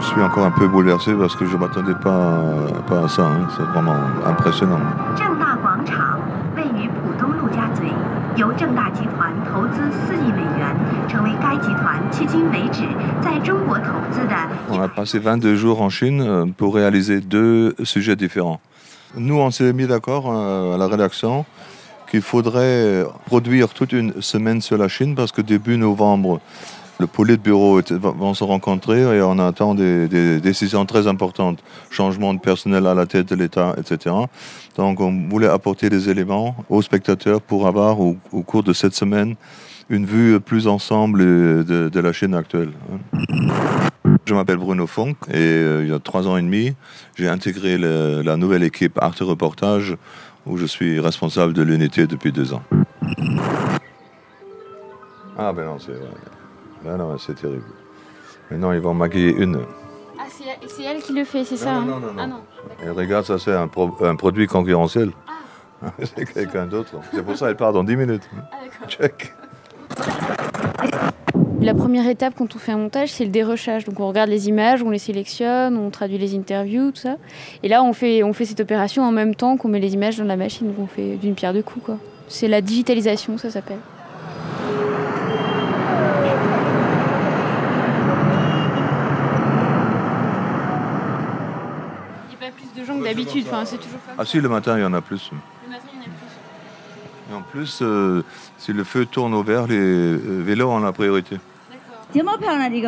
suis encore un peu bouleversé parce que je ne m'attendais pas à ça. Hein. C'est vraiment impressionnant. On a passé 22 jours en Chine pour réaliser 2 sujets différents. Nous, on s'est mis d'accord à la rédaction qu'il faudrait produire toute une semaine sur la Chine parce que début novembre, le Politburo vont se rencontrer et on attend des décisions très importantes. Changement de personnel à la tête de l'État, etc. Donc on voulait apporter des éléments aux spectateurs pour avoir au cours de cette semaine une vue plus ensemble de la Chine actuelle. Je m'appelle Bruno Funk et il y a 3 ans et demi, j'ai intégré la nouvelle équipe Arte Reportage où je suis responsable de l'unité depuis 2 ans. Ah ben non, c'est vrai. Ben non, c'est terrible. Maintenant, ils vont maquiller une. Ah, c'est elle qui le fait, c'est ça? Non. Ah non. Et regarde, ça c'est un produit concurrentiel. Ah. C'est quelqu'un d'autre. C'est pour ça qu'elle part dans 10 minutes. Ah d'accord. Check. La première étape quand on fait un montage, c'est le dérochage. Donc on regarde les images, on les sélectionne, on traduit les interviews, tout ça. Et là, on fait cette opération en même temps qu'on met les images dans la machine. Donc on fait d'une pierre deux coups, quoi. C'est la digitalisation, ça s'appelle. De gens que d'habitude, enfin, c'est toujours comme ça. Ah si, le matin, il y en a plus. Le matin, il y en a plus. Et en plus, si le feu tourne au vert, les vélos ont la priorité. D'accord.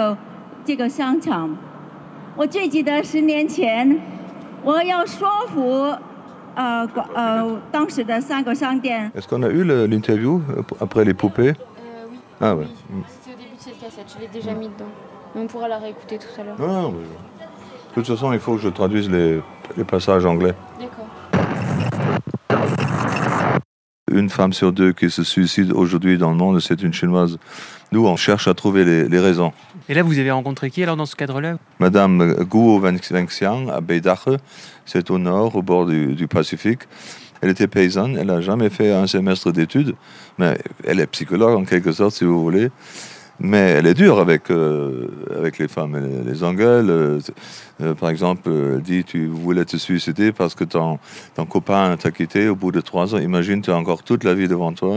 Est-ce qu'on a eu l'interview après les poupées? Oui. Ah ouais. Oui. C'était au début de cette cassette, je l'ai déjà mis dedans. Mais on pourra la réécouter tout à l'heure. Non, mais... De toute façon, il faut que je traduise les passages anglais. D'accord. Une femme sur 2 qui se suicide aujourd'hui dans le monde, c'est une Chinoise. Nous, on cherche à trouver les raisons. Et là, vous avez rencontré qui alors dans ce cadre-là? Madame Guo Wenxiang à Beidache, c'est au nord, au bord du Pacifique. Elle était paysanne, elle n'a jamais fait un semestre d'études, mais elle est psychologue en quelque sorte, si vous voulez. Mais elle est dure avec les femmes, elle les engueule. Par exemple, elle dit tu voulais te suicider parce que ton copain t'a quitté au bout de 3 ans. Imagine, tu as encore toute la vie devant toi.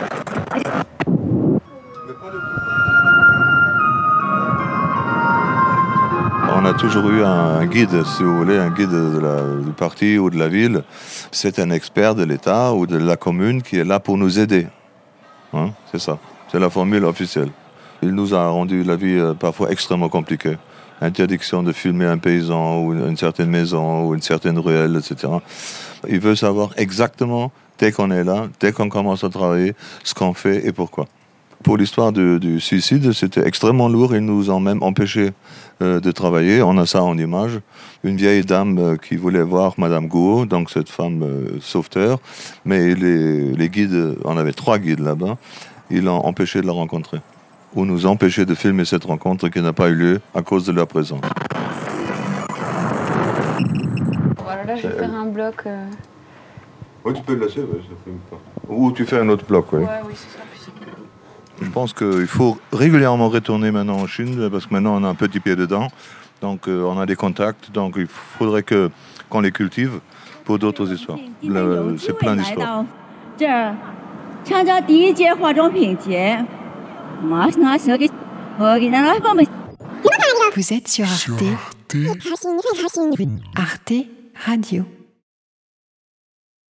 On a toujours eu un guide, si vous voulez, un guide du parti ou de la ville. C'est un expert de l'État ou de la commune qui est là pour nous aider. Hein, c'est ça, c'est la formule officielle. Il nous a rendu la vie parfois extrêmement compliquée. Interdiction de filmer un paysan ou une certaine maison ou une certaine ruelle, etc. Il veut savoir exactement, dès qu'on est là, dès qu'on commence à travailler, ce qu'on fait et pourquoi. Pour l'histoire du suicide, c'était extrêmement lourd. Ils nous ont même empêchés de travailler. On a ça en image. Une vieille dame qui voulait voir Madame Guo, donc cette femme sauveteur. Mais les guides, on avait 3 guides là-bas, ils l'ont empêché de la rencontrer. Ou nous empêcher de filmer cette rencontre qui n'a pas eu lieu à cause de leur présence. Voilà, là, je vais faire un bloc. Oui, tu peux le laisser, ouais, ça filme pas. Ou tu fais un autre bloc, oui. Ouais, oui, c'est ça. Je pense qu'il faut régulièrement retourner maintenant en Chine, parce que maintenant on a un petit pied dedans. Donc on a des contacts, donc il faudrait qu'on les cultive pour d'autres histoires. C'est plein d'histoires. Vous êtes sur Arte. Arte Radio.